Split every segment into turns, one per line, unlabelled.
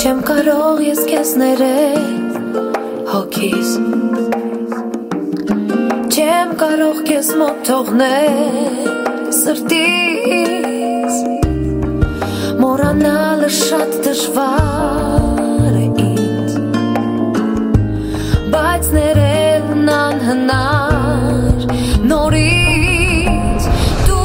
Չեմ կարող ես քեզ ներել հոգիս Չեմ կարող քեզ մոտ թողնել սրտիս Մոռանալը շատ դժվար է ինձ Բայց ներելն անհնար նորից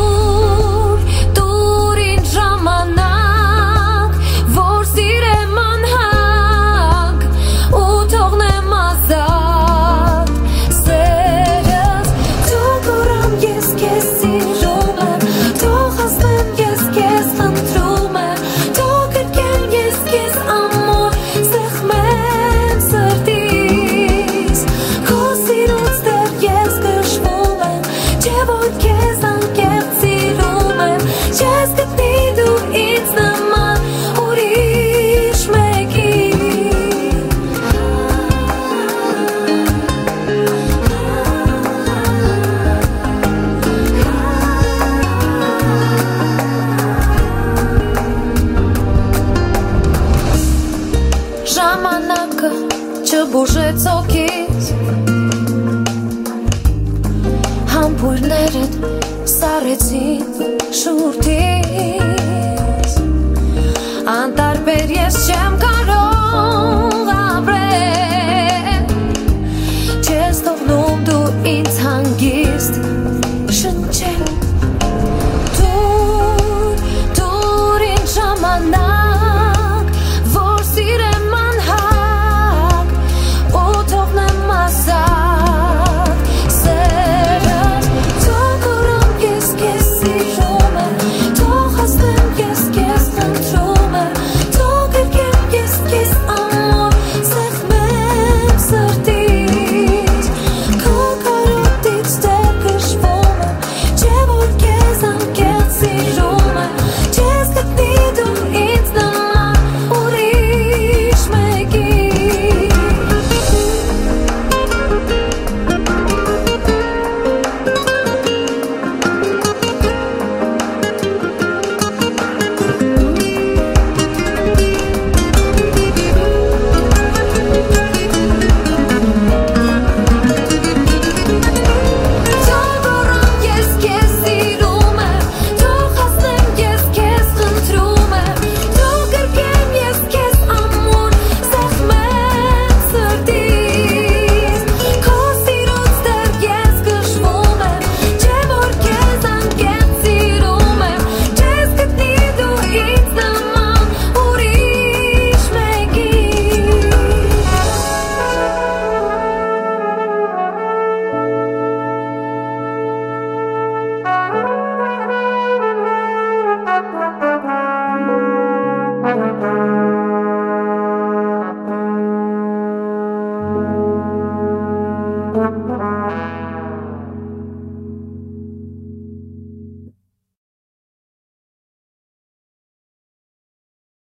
Դուր ինձ ժամանակ որ սիրեմ անհագ ու թողնեմ ազատ սերս Դու կորամ ես քեզ սիրում եմ Թող հասնեմ ես քեզ խնդրում եմ Թող գրկեմ ես քեզ ամոր սեղմեմ սրտիս Քո սիրուց դեռ ես գժվում եմ Չէ որ քեզ անկեղծ սիրում եմ Չես գտնի դու ինձ նման ուրիշ մեկի Ժամանակը չբուժեց օքից Համբույրներդ սառեցին շուրթից